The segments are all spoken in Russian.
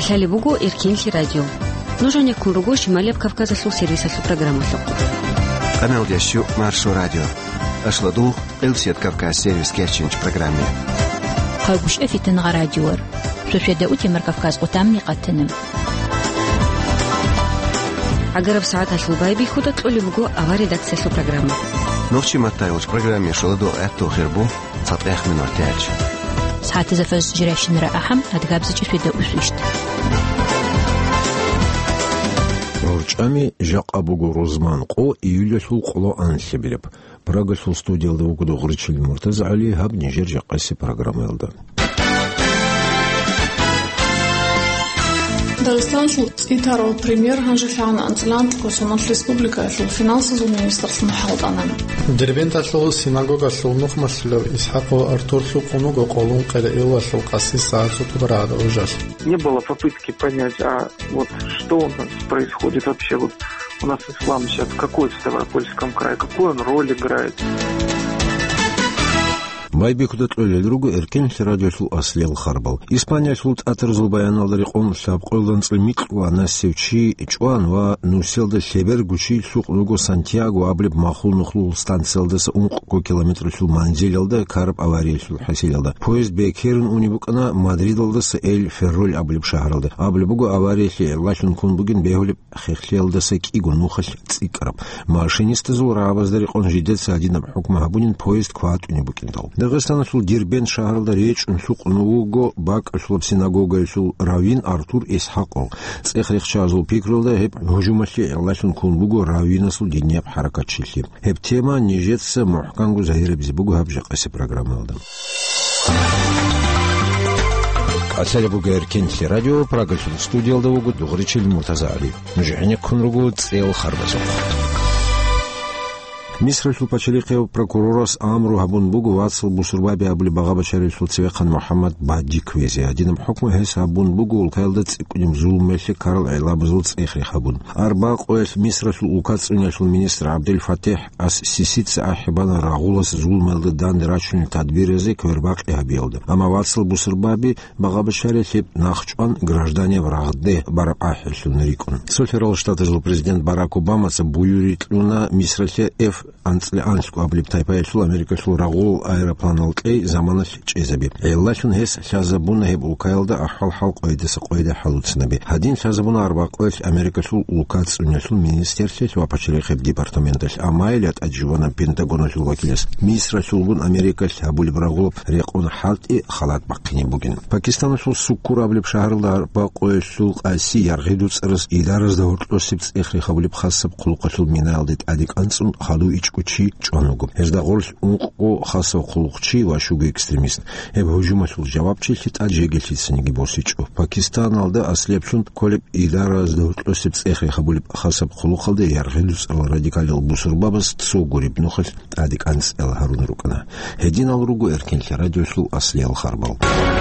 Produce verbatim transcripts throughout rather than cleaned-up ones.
Аллалибугу Иркинли радио. Нужен куругу Шималев Кавказа су сервиса су программу су. Канал Ящу Маршу радио. Ашладу Элсет Кавказ сервис керченч программе. Хагуш эфитен радиор. Шушеда утимер Кавказ утамни катынım. Агараб саат ашлубайби худа толибугу ава редакция су программа. Новчи матайлыч программе шладу этто хербу сатэх минутяч. ساعات زفاز جراشن رأحم هتجابز جسوده أسوشت. ورجامي جاق أبو جروزمان قو يوليسو قلو أنسبيلب. براغسو ستوديال ده وجود غريتش المرتز عليه هاب نيجر جاقسي برنامج ده. Дагестан итаро премьер Ханжифян Антилант Косонов Республика финансовый министр Смахалданан. Дербента шло синагога шло нух масло Исхако Артур Сукону Голун Калеила шло Касси Саацу Тубрада ужас. Не было попытки понять, а вот что у нас происходит вообще, вот у нас ислам сейчас какой в Ставропольском крае, какую он роль играет. Майби кудат öleli rugu erken radyosul asliyal kharbal. İspanya sult atırızıl bayanalları qon sabqoldan tsmiqwa nasevchi chwan va nuselda sever guchi suq rugu Santiago ablib mahul nuqlul stansiyaldası on kilometr sul manzilda karib avariyasul hasilda. Poyezd Bekerin unibuqana Madridaldası El Ferrol ablib shahralda. Ablibugu avariyasi laşın kun bugün behulib xexliyaldası ki gunuxal tsiqrab. Mashinist zura abazdari qon jidet sadinab hukma habunin poyezd kwat unibuqindal. Дагестан сул Дербент шаарда реч унсук нууго бак сул синагога сул Равин Артур Исхақов цехрих чазул пикролда хеп хужумаси Аллахун кунбуго Равина сул диньяб харакатчилли хеп тема нижетса мухкангу захиребзи бугу хабжа қаси программалда Асалибуга эркенли радио программу студиялда угу дугричил мутазали нужани кунругу цел харбазо مصر البشريقي прокуророс Амру Хабунбугу вацл бусурбаби абли багабашари сулцевеқан Мухаммад Бадиквези адинам хукм хес Хабунбугу улкайлда цикуним зулмеши Карл Айлабзул цехри Хабун арба qoyes Миср улкацуняшул министр Абдель Фатех ас сисица ахибана рагулас зулмалды дандирачун тадбирези квербак ябилды ама вацл бусурбаби багабашари хеп нахчан граждане врагды бар ахилшун рикун Соферал штаты жил президент Барак Обама са буюритлуна Мисрсе Ф Анцлианску облиптайпая сул Америка сул рагул аэропланалкей заманаш чезаби. Эллашун хес шазабуна хеб улкайлда ахал халк ойдысы койда халуцнаби. Хадин шазабуна арба койс Америка сул улкац унясул министерстве свапачери хеб департаменташ амайлят адживана Пентагона сул вакилес. Мисра сулбун Америка сабули брагул рекун халт и халат баккини бугин. Пакистан сул суккур облип шахарда арба койс сул аси яргидуц рыс идарыз да уртлосипц эхри хабулип хасаб кулука сул миналдит адик анцун хаду ичкучи чонугу. Езда горш унқо хаса қулуқчи ва шуги экстремист. Еб хужумасул жавабчи хит аджегелчи синеги босичу. Пакистан алда аслепшун колеб идара аздаутлосип цехри хабулиб хасаб қулуқалда ярғилус ал радикалил бусурбабас тсу гуриб нухал адик анс эл харун рукана. Хедин ал ругу эркенли радиосул асли ал харбал.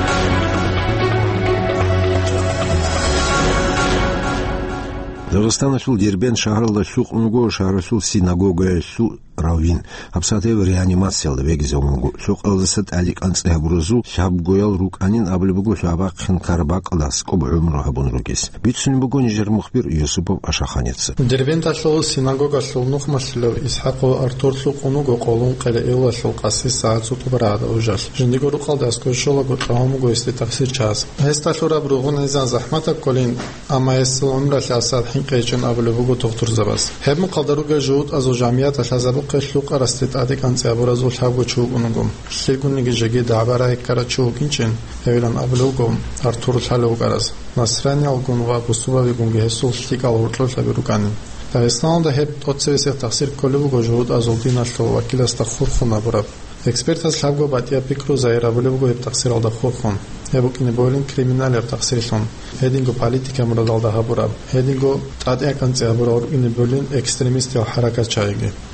Дагестан сул Дербент шаарда сук унгу шаарсул синагога сул Равин абсатев реанимациялда вегизомунгу сук алдасат алик анцле бурузу шабгоял руканин аблибугу шабак хинкарбак алас коб умру хабун ругес битсун бугун жер мухбир Юсупов Ашаханец Дербент сул синагога сул нух масло Исхақо Артур сук унгу қолун қалеила сул Касси Саацу Тубрада ужас жиндиго рукалда аскошола готамугу исти таксир час heста шура бругун изан захмата колин ама эсл умра шасад хинқечен аблибугу тухтур забас хебм қалдаруга жуд азу жамият ашазабу قشلوق أرستت أديك عن سيابور أزول حبو تشوق ونقوم شليكون نيجي جديد دعبارة هكرا تشوق إنشين هيلان أبلوقهم أرتور الحلوق أرز نصراني ألقون وابوسوبا بيقوم جهسول شليك الورطل شبيروكانين داغستان ده هب توتسويسي تقصير كلبو جهود أزول دين أشلو وكيل استخور خون براب эксперт аз хабго батия пикру заира булебго хеб тақсир алда хурхон хебук не болин криминал хеб тақсир сон хединго политика мурад алда хабураб хединго тадия канце хабурор ин болин экстремист я харакат чайги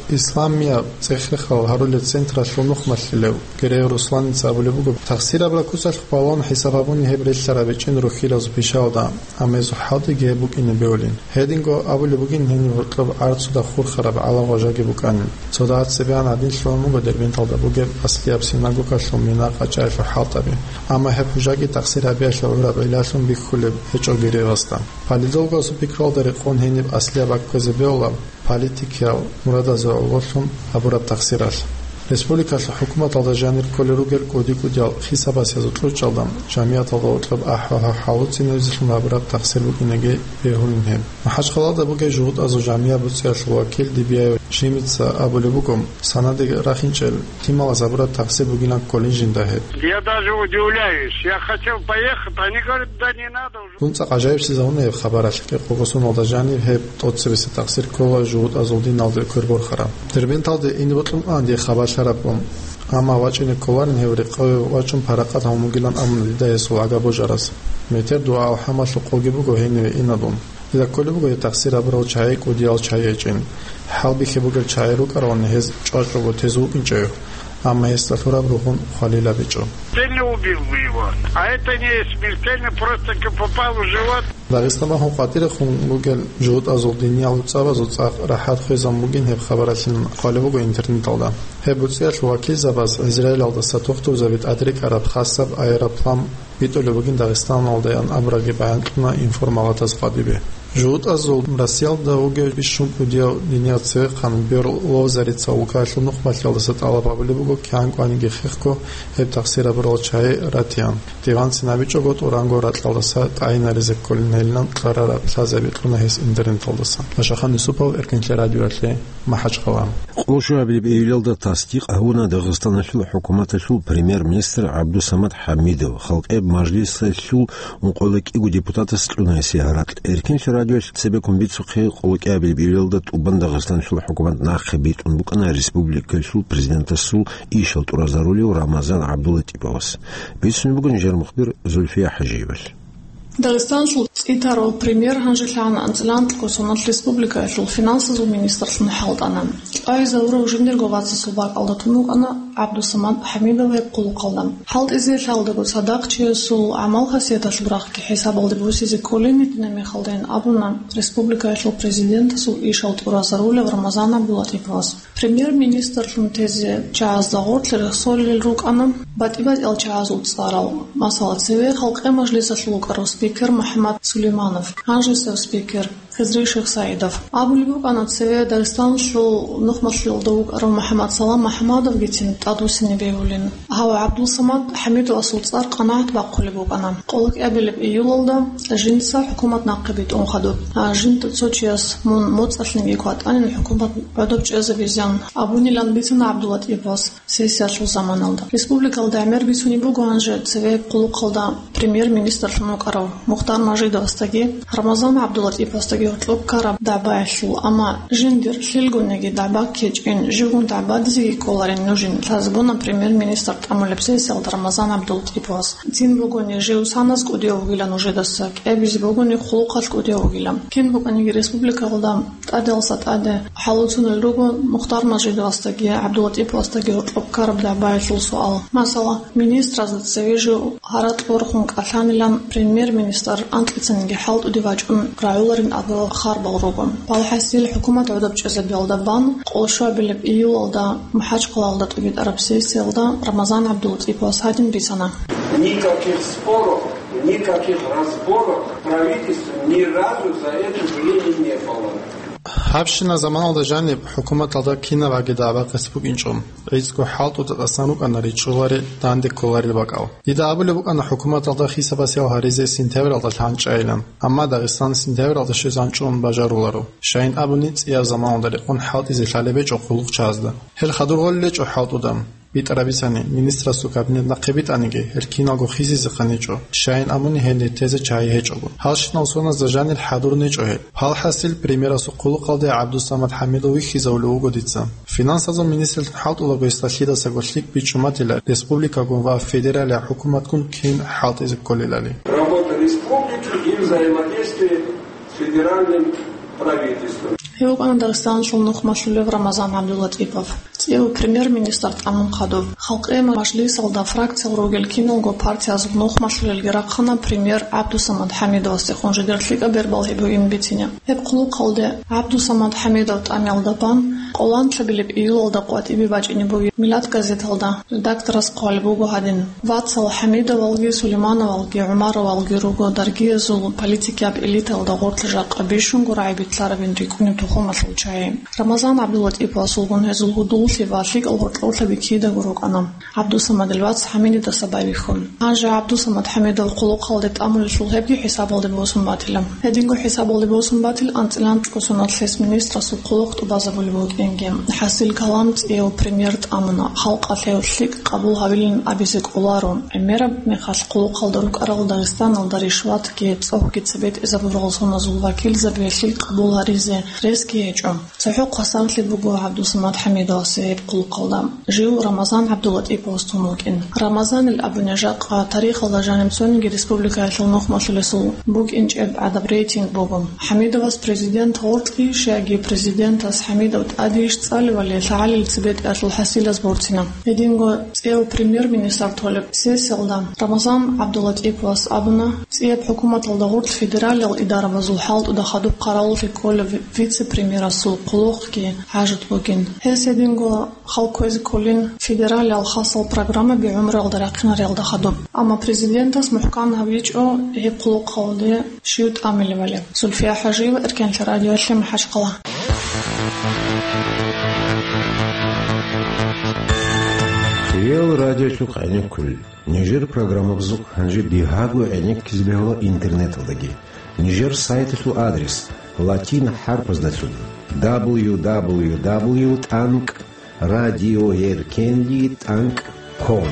Исламия цехрехал харуле центра шлунух маслилев гере Русланица абулебуго тахсира бракусал палон хисабабуни хебреллара бечин рухилаз пишауда амезу хади гебук инебеолин хединго абулебугин хени вуртлаб арцуда хурхараб ала важаги буканин цодаат себян адин шлунуго дербенталда буге аслиаб синагога шлумина қачайф халтаби ама хепужаги тахсира бешла ураб илашун бихулеб хечо гереваста палидолго супикрал дери қон хени аслиабак козебеола политикя мурадаза олшун абураб тахсирал республика ҳукумат алда жанр колеругер кодику дял хисабас язутлучалдам ҷамият алда утлаб аҳва ҳалуци невзишун абураб тахсир бугинеге беҳулинҳем маҳачқалада буге жуҳуд азу ҷамия буцияш вакил дибия шимица абулебугом санади рахинчел тималаз абураб тахсир бугинак колин жиндаҳед я даже удивляюсь я хотел поехать они говорят да не надо уже дунца қажаиб сизавунеев хабараш ки қоғосун алда жанр ҳеб отсевиси тахсир кола жуҳуд азулдин алда кӯрбор хара дербенталде инвутлум анди хабар шарапом ама вачини коларин хеври қави вачун парақат ҳамугилан амн дида эсу ага божарас метер дуа ҳамашу қоги буго хеневи инадум ида коли буго я тахсир абрал чай кудиал чай чин халби хебугер чай ру карон hez чачо бо тезу инчаю ама эстатура брухун халила бичо сильно убил бы его а это не смертельно просто попал в живот дагестана ҳам қатир хун бугел жуд азулдини алуцава зуцах раҳат хӯзам бугин ҳеб хабарасин қали буго интернет алда ҳеб буцияш вакил забас израил алда сатухту завид адрик араб хасаб аэроплан битоли бугин дагестан алдаян абраги баянтуна информалат аз қадибе жуд азул расиял да уге бишум кудио диния цехан бер лозарица укашлу нухматялда сатала бабли буго кянг анги хихко ҳеб тахсира брол чай ратян диван синабичо гот оранго ратлалдаса тайна резек колинелнан қарара плазабитлуна ҳес интернет алдаса машахан исупов эркинче радиоатле маҳачқалам қошу абилиб эйлелда тасдиқ ауна дағыстан шул ҳукумата шул премьер-министр Абдусамад Ҳамидов халқеб маҷлиса шул унқолик игу депутата слуна сиҳарат эркинче радиоаш себе комбицухи қолик абилиб эйлелда тубан дағыстан шул ҳукумат нахибит ун букана республика шул президента сул ишал туразарулив Рамазан Абдулатиповас бисуни бугун жермухбир Зульфия Ҳажиеваш Дагестан шул цитаро премьер ханжихан анцланд косонат республика шул финансовый министр шул халдана ай заура ужинер говаца субак алдатунук ана Абдусамад Ҳамидов қул қалдам халд изе халдагу садақ че сул амал хасиета шурах ки хисаб алды бусизи колинит нами халден абуна республика шул президент сул ишал туразаруля Рамазан Абдулатиповас премьер-министр шул тезе час загортлер солил рук ана батибаз ел час уцарал масала цеве халқе маҗлиса шул карос спикер Мухаммад Сулейманов, Анжисов спикер Хизри Шейх Саидов. Абулибук анат севе Дагестан шул нухмашлил даук ару Мухаммад Салам Мухаммадов гитин тадусини беулин. Хава Абдусамад Ҳамидов асулцар қанаат бақулибук анам. Қолик абилиб июлалда жинца ҳукумат нақибит онхадуб. Жинта цочияс мун моцашлинги куат анин ҳукумат бадуб чеза визян. Абунилан битина Абдулатиповас сессия шул заманалда. Республикалда амер битуни бугу анже севе қулуқалда премьер-министр шунук ару Мухтар Мажидовастаги Рамазан Абдулатиповастаги утлук караб даба шул ама жиндир хилгунеги даба кечен живун даба дизиги коларин нужин лазбуна премьер-министр тамулепсесел Рамазан Абдулатиповас цин бугуни живусанас кудиовгилан уже дасак эбиз бугуни хулуқат кудиовгилам кен бугуни республикалда аделсат аде халутун лугу Мухтар Мажидовастаги Абдулатиповастаги утлук караб даба шул суал масала министр за цевижу харат орхун каланилан премьер-министр антлицинги халт удивачун крауларин абу харбалругун балхасил ҳукумат удабч азабилдабан қолшо билиб июлда маҳачқалалда тугид арабсесиялда Рамазан Абдулатиповас хадин бисана никаких споров никаких разборов правительство ни разу за это время не было ҳабшина заманалда жаниб ҳукумат алда кина ваги даъва қисбук инчум ризку ҳалту дасанук ана ричулари данди колари бакал дида абулибук ана ҳукумат алда хисабаси ҳаризе сентябр алда ланчайлан амма дагестан сентябр алда шӯзанчун бажарулару шайн абуни цияв заманалда он ҳалт изи лалебечо хулуқ чазда ҳел хадурғоллечо ҳалтудам битарабисани министрасу кабинет нақибит аниги ҳелкинаго хизи зиқаничо шайн амуни ҳенди тезе чаи ҳечогу ҳалшиносуна за жанил ҳадурничо ҳел ҳал ҳасил премьерасу қулуқалде Абдусамад Ҳамидови хизавлугу дитса финансазо министр ҳалтулаго истахида сагошлик бичуматила республикагун ва федералия ҳукуматкун кин ҳалт изи колилали работа республики и взаимодействие с федеральным правительством Евгений Дагестан шулнух Машлулев Рамазан Абдуллатипов. Цеу премьер-министр Амун Кадов. Халкы Машлис алда фракция Ругель Кинолго партия Зубнух Машлулев Геракхана премьер Абдусамад Хамидов стехон жидерлика бербал хибу инбитиня. Эп кулу калде Абдусамад Хамидов тамялдапан Олан тлабилип июлда қуат иби бачини буги Милат газеталда редактор асқал бугу хадин Ватсал Хамидов алги Сулейманов алги Умаров алги руго дарги зул политики аб элита алда гортлжак абишун гурай битларабин рикуни тухом случае Рамазан Абдуллатипов сулгун хезул гудул сивафик алгортлола бикида гурук анам Абдусамад Ватс Хамидов сабайбихун Анжа Абдусамад Хамидов кулу қалдет амул шулхебги хисаб алды босун батилам Хединго хисаб алды босун батил антилан косунатлес министра сул кулук тубаза булбуги حصل كلامت إيو بريميرت أمنا خلق أثيوثلك قبول هابلين أبيسك أولارون أميرب مخلقو قلدروك أرغل داغستان الداريشوات كي بصوح كي تسبيت إذا بغلصون زول وكيل زبيخلك قبول هاريزي ريسكي يجعو سيحوق قسامت لبقو عبدو سماد حميدة وسيب قلو قلدام جيو رمضان عبداللطيف وستونوكين رمضان الأبنجاق تاريخ الجانب سونجي ريسبوبليكا يتلنوخ مشلسو بوك إنج إب عدب ريتينج بوبم حميدة واس بريزيدنت هورتلي شاقي بريزيدنت واس حميدة وتأدي يشتغل تعالي التبيت أصل حسيلة سبورتنا. يدينغو سيو بريمير مينستر طالب سيسلدان رمضان عبداللطيف واس أبنا سيب حكومة الضغوط الفيدرالية الإدارة وزول حالت ودخلوا قرار في كل فيتس بريمير السوق قلوق كي حاجة بوكين. هس يدينغو خلقوز كلين فيدرالية الخاصة البرنامج بعمر الدراقين ريال دخلوا. أما بريزيدنتس محكام هبيج أو هي قلوق قوضي شيوت عمل ولا. سلفيا حاجة وإركان الراديو اللي محش قلا. Реал радио шук айник кул. Нижер программа бзук ханжи бихагу айник кизбегла интернет алдаги. Нижер сайт шу адрес латин харпа значит дабл ю дабл ю дабл ю точка танк радиоеркенли точка ком.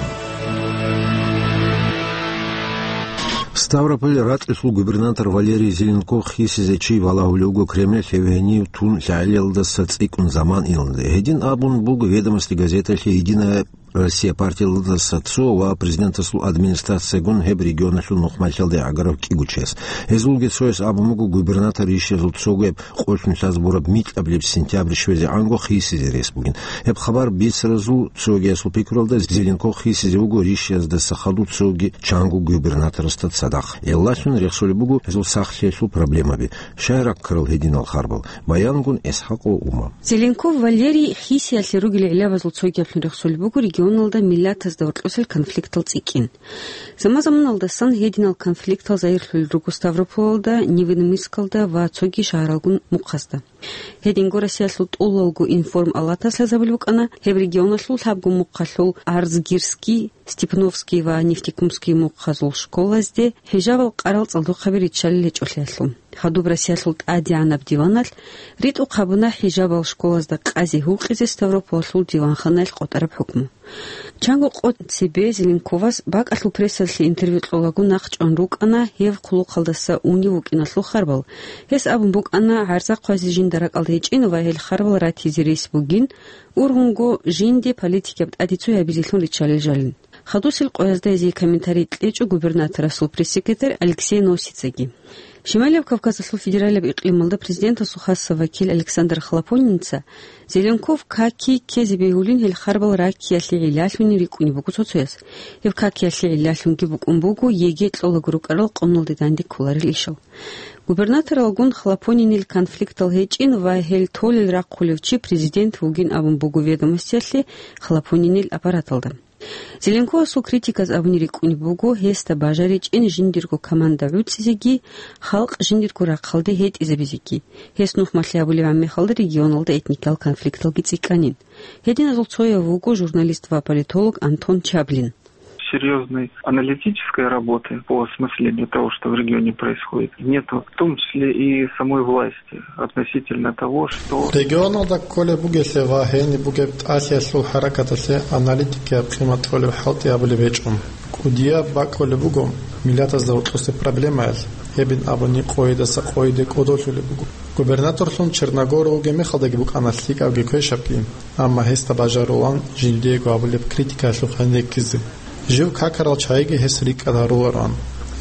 Ставрополь рад ислу губернатор Валерий Зеленков хисизечи валагулюгу Кремля хевени тун лялелда сацикун заман илнде. Един абун бугу ведомости газета единая Россия партия Лада Сацова, президента слу администрации гон хеб региона шул нухмальчалде агаров кигучес. Эзулге соес абумугу губернатор иши зулцогеб хошун сазбураб мит аблеб сентябрь швезе анго хисизе респугин. Эб хабар бисразу цоге асул пикуралда Зеленков хисизе угу ришез да сахаду цоги чангу губернатор стат садах. Эллашун рехсоли бугу эзул сахшесу проблемаби. Шайрак крыл хедин алхарбал. Баянгун эсхако ума. Зеленков Валерий хиси аслиругили илява зулцоги рехсоли бугу регионалда миллят аздаватлусел конфликтал цикин. Замазамын алдасан хединал конфликтал заирлул ругу Ставрополда, невинмискалда ва цоги шааралгун мукхаста. Хединго Россия слут улалгу информ алатасла забылбукана, хеб региона слут хабгу мукхаслул Арзгирский, Степновский ва Нефтекумский мукхазул школазде, хижавал қарал цалду хабирит шаллеч улляслун. Хадуб Россия слут адианаб диванал, рит уқабына хижавал школазда qazi хуқизе Ставропол слут диванханал қотараб хукму. Чангу қот себе Зеленковас бак аслу прессалли интервью тлолагу нахч онрук ана хев қулу қалдаса уни вукинаслу харбал. Хес абун бук ана харза qazi жиндарак алдайчин ва хел харбал ратизи рейс бугин, ургунго жинди политикабд адицу ябизилхун ричалил жалин. Хадусил qoyazda ези комментарий тлечу губернатора сул пресс-секретарь Алексей Носицаги. Шималев Кавказаслу федераляб иқлималда президента Сухаса вакил Александр Хлопонница Зеленков каки кезебеулин хел харбал раки ясли илялуни рикуни буку соцуяс. Ев каки ясли илялунги букун бугу еге тлолагурук арал қомнолды данди куларил ишал. Губернатор алгун Хлопоннинил конфликт алгечин ва хел толил раққулевчи президент вугин абун бугу ведомостясли Хлопоннинил аппарат алды. Зеленкова су критика абунирик унибугу хеста бажарич ин жиндиргу команда уцизеги халк жиндиргу рақалды хет изабизеги. Хес нухмасли абулеван мехалды регионалда этникал конфликт алгициканин. Хедин азулцоя вугу журналист ва политолог Антон Чаблин. Серьезной аналитической работы по осмыслению того, что в регионе происходит, нету, в том числе и самой власти относительно того, что... Регионал да коле буге се вахени буге асия слу хараката се аналитики абхимат коле халти абулевечум. Кудия ба коле бугом милята здравотлости проблема ел. Ебин абуни қойда са қойда кодошуле бугу. Губернатор сун Черногору уге мехалдаги бук анаслик авге кой шапким. Амма хеста бажарулан жиндиего абулев критика слуханде кизи. Жив какарал чайги хесрик адаруларан.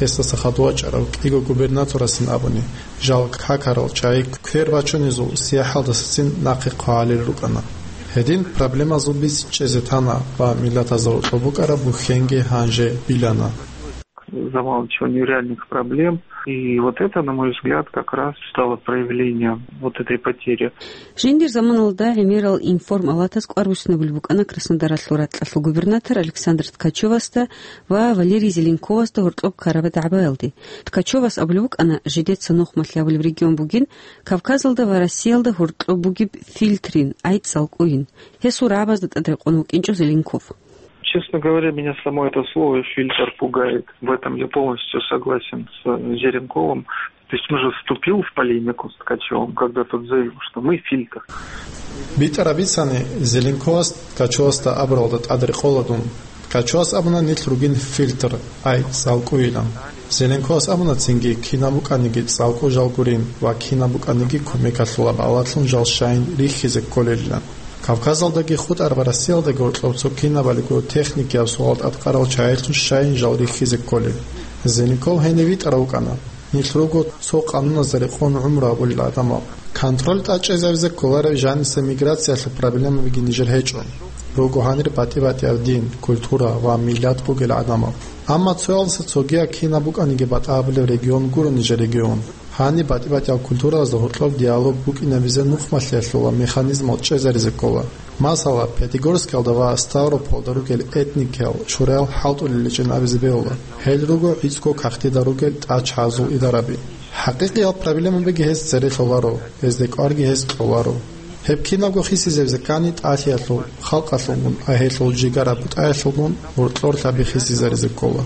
хеста сахадуачарав иго губернаторасин абуни жал какарал чай квербачонизу сияхалдасин нақи қуалил рукана Hedin проблема зубис чезетана по миллатазор тобукара бухенге ханже билана. Замалчивание реальных проблем. И вот это, на мой взгляд, как раз стало проявлением вот этой потери. Жиндир заманалда эмирал информ алатас кварбусна бульбукана Краснодар атлуратлатлу губернатор Александр Ткачеваста ва Валерий Зеленковаста уртлоп карабат абайлди. Ткачевас аблубукана жидет санух матлявыл в регион бугин Кавказалда ва Россиялда уртлоп бугиб фильтрин айт салкуин. Хесура абаздат адреконук инчо Зеленков. Честно говоря, меня само это слово «фильтр» пугает. В этом я полностью согласен с Зеленковым. То есть он же вступил в полемику с Ткачевым, когда тот заявил, что мы фильтр. Битарабицаны Зеленковас Ткачеваста абралдат адри холодун. Ткачевас абуна нитлругин фильтр ай салкуилан. Зеленковас абуна цинги кинабуканиги салку жалгурин ва кинабуканиги комекатлула балатлун жалшайн рихизе колелилан. Кавказалдаги худ арварасиалдаги уртловцо кинабалиго техники авсуалт атқарал чайлтун шайн жалри хизе колил. Зеленков хеневит араукана. Нитлруго со кануна зарихон умра болил адама. Контроль тачезавзе колара жаниса миграциятлы проблема биги нижер хечон. Руго ханир пати бати авдин, культура ва миллат бугел адама. Амма цоялса цогия кинабуканиги бат авле регион гуру нижер регион. Хани бати бати культура захотлов диалог букинавизе нухматлетлова механизм отчезаризекова. Масала Пятигорск алдава Ставрополь даругел этникел шурел халту личенавизе беола. Хелруго ицко кахти даругел тачазу идараби. Хақиқи проблема беги хест зерехоларо, ездек арги хест оларо. Хепкинавго хиси зевзекани татиатлу халқатлугун ахетлу джигарабут ахетлугун уртлор таби хиси заризекова.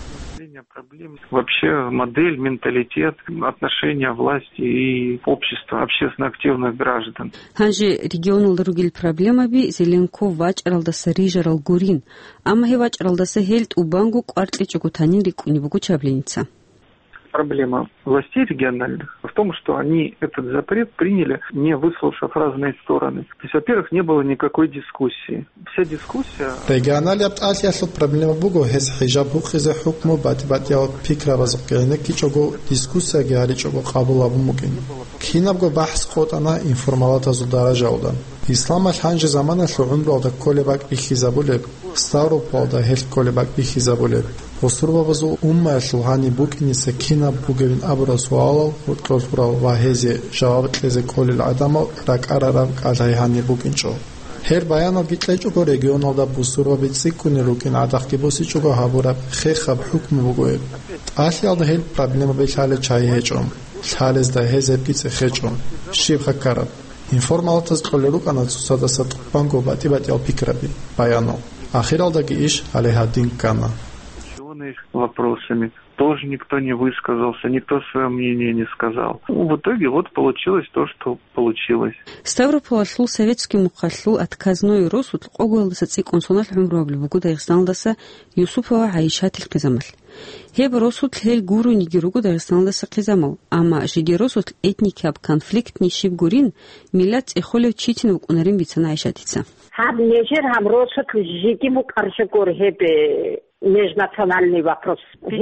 Вообще модель, менталитет, отношения власти и общества, общественно активных граждан. Ханже регионал другил проблема би Зеленков вачралдаса рижарал гурин, ама хе вачралдаса хельт убангу квартличокутанин рикуни бугучабленица. Проблема властей региональных в том, что они этот запрет приняли, не выслушав разные стороны. То есть, во-первых, не было никакой дискуссии. Вся дискуссия... Региональная проблема бугу хез хижаб хухизе хукму бати бати ал пикра вазукене кичого дискуссия гяри чого кабула бумугин. Кинабго бахс хотана информалата зудаража удан. Ислам алханж замана шуумро да колебак ихизабуле Ставрополь да хел колебак ихизабуле. Острова базу умма шулхани букини секина бугевин абрасуала утросурал вахезе жаваб лезе колил адама рак арарам калайхани букинчо. Хер баяно гитлечо регионал да бусурва бицикуни рукин адахки босичо хабура хехаб хукм бугоеб. Ахиал да хел проблема бехале чайечом. Халез да хезеб гице хечом. Шиб хакараб. Информалатаз колерукана цусада сатқпанго бати бати алпикраби. Баяно. Ахирал да гиш алехадин кана. Вопросами. Тоже никто не высказался, никто свое мнение не сказал. Ну, в итоге вот получилось то, что получилось. Ставрополь атлул советский мухатлул отказной росут оголдаса циконсонал хумробли бугу Дагестандаса Юсупова Аишат илқизамал. Хеб росут хел гуру нигиругу Дагестандаса қизамал. Ама жиги росут этникаб конфликт нишиб гурин миллат эхолев читин вукунарин бицана Аишатица. Хаб нежер хам росут жиги мукаршакур хебе межнациональный вопрос.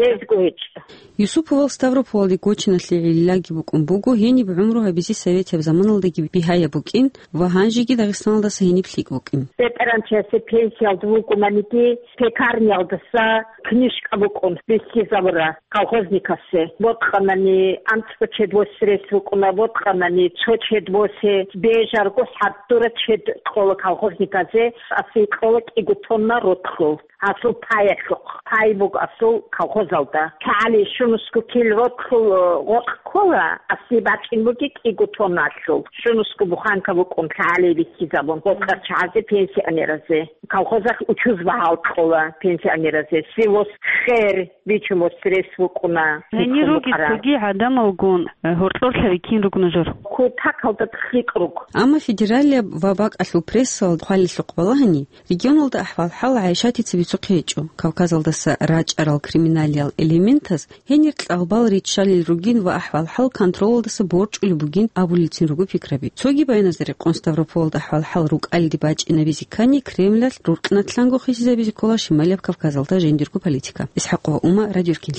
Юсупова Ставрополь гочина тлииллаги букун бугу хени бумруха бизи совете заманалдаги бихая букин ва ханжиги Дагестаналда сахини плик букин. Петеранчасе пенсиял двукуманики пекарниалдаса книжка букун биски забра колхозникасе. Вот ханани антпочед восрес букуна вот ханани чочед восе бежар гос хаттура чед кола колхозниказе аси кола игутонна ротхол. Асыл паяклық, пай бұг асыл колхозалда. Кали шунуску килротқыл ғоққола, аси бачын бұги кигутон асыл. Шунуску бұханка бұқын кали бікизабын. Бұқар чазе пенсионеразе. Колхозақ учуз бағалтқола пенсионеразе. Сивос хер бичумос срес бұқына. Әне руги цуги адам алгон, ғортлор сәвекин ругны жыр. Кутак алдат хик руг. Ама федералия вабак асыл пресса алд қвали сұқ балағани, регионалда ахвал хал Аишати цивицо цоқиечу Кавказалдаса рачарал криминалиал элементас хенерт албал ричалил ругин ва ахвал хал контролдаса борч улбугин абулитин ругу фикраби цоги байназдари Конставрополд ахвал хал руг алди бач инавизикани Кремль руркнатлангу хисизабизикола Шималия Кавказалда жендирку политика Исхақова Ума радиоркинли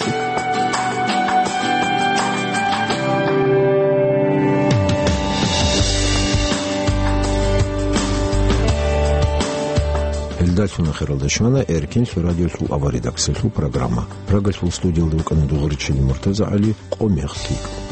Дальше на Хералдашмана Эркин радиосу аваридаксельу программа. Прогасул студиал Дукан Дугричили Муртаза Али Комехтик.